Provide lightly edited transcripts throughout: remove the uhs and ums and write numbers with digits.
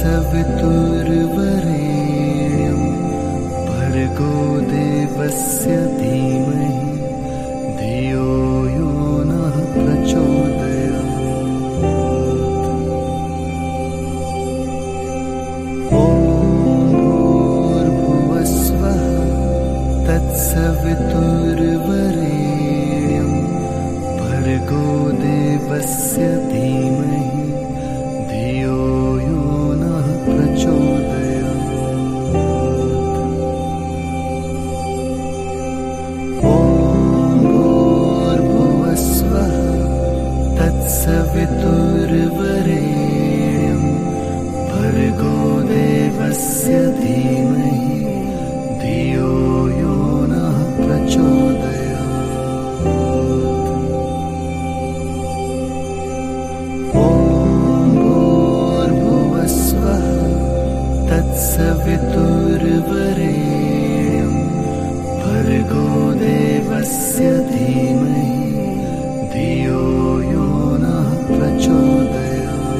तत्सवितुर्वरेण्यं भर्गो देवस्य धीमहि धियो यो नः प्रचोदयात्। ॐ भूर्भुवस्वः तत्सवितुर्वरेण्यं भर्गो देवस्य धीमहि धियो यो नः प्रचोदयात्। ॐ भूर्भुवस्वः तत्सवितुर्वरेण्यं भर्गो देवस्य धीमहि धियो यो नः प्रचोदयात्। ॐ भूर्भुवस्वः तत्सवितुर्वरेण्यं भर्गो देवस्य धीमहि धियो यो नः प्रचोदयात्।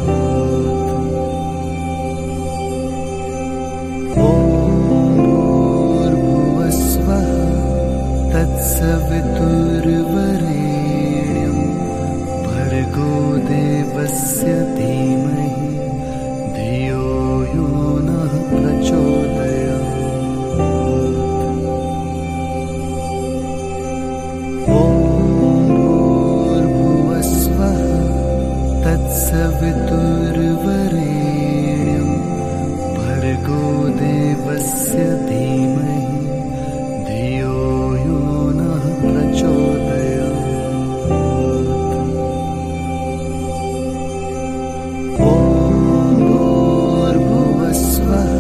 ॐ भूर्भुवस्वः तत्सवितुर्वरेण्यं भर्गो देवस्य धीमहि धियो यो नः प्रचोदयात्। ॐ भूर्भुवस्वः तत्सवितुर्वरेण्यं भर्गो देवस्य धीमहि धियो यो नः प्रचोदयात्। ॐ भूर्भुवस्वः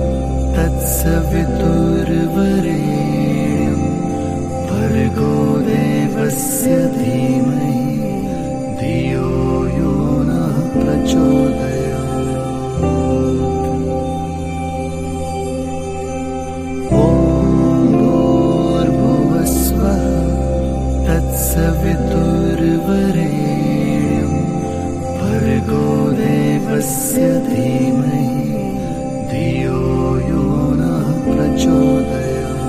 तत्सवितुर्वरेण्यं भर्गो देवस्य धीमहि धियो यो नः प्रचोदयात्। ॐ भूर्भुवस्वः तत्सवितुर्वरेण्यं भर्गो देवस्य धीमहि धियो यो नः प्रचोदयात्।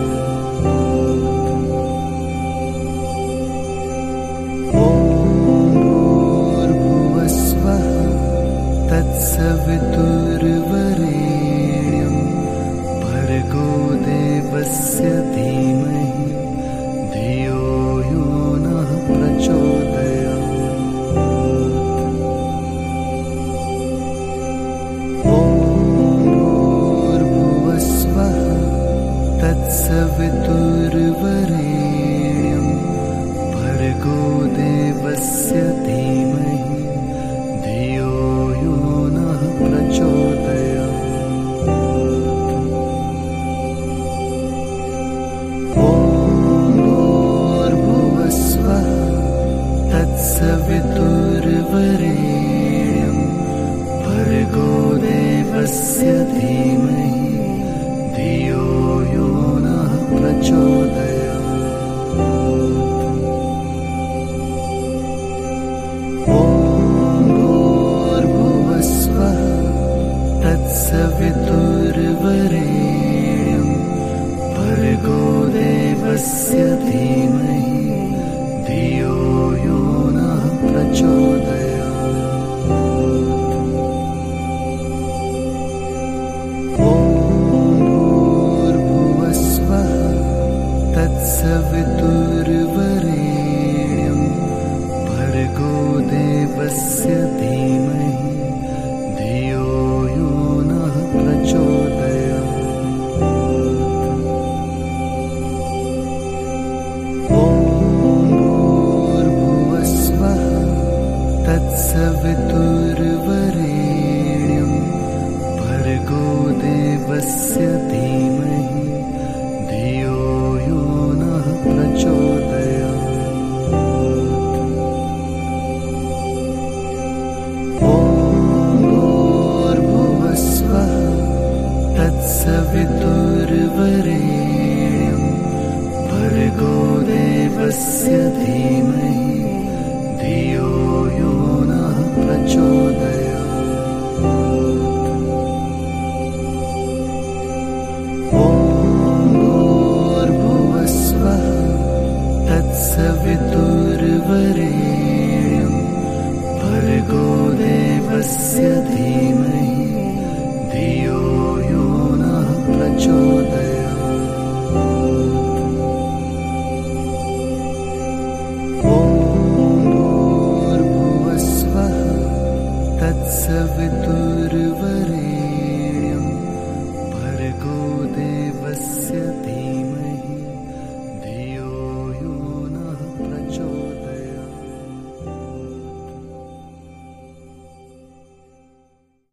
ॐ भूर्भुवस्वः तत्सवितुर्वरेण्यं भर्गो देवस्य धीमहि धियो यो नः प्रचोदयात्। ॐ भूर्भुवस्वः तत्सवितुर्वरेण्यं भर्गो देवस्य धीमहि धियो यो नः प्रचोदयात्। ॐ भूर्भुवस्वः तत्सवितुर्वरेण्यं भर्गो देवस्य धीमहि धियो यो नः प्रचोदयात्। ॐ भूर्भुवस्वः तत्सवितुर्वरेण्यं भर्गो देवस्य धीमहि धियो यो नः प्रचोदयात्। ॐ भूर्भुवस्वः तत्सवितुर्वरेण्यं भर्गो देवस्य धीमहि धियो यो नः प्रचोदयात्। ॐ भूर्भुवस्वः तत्सवितुर्वरेण्यं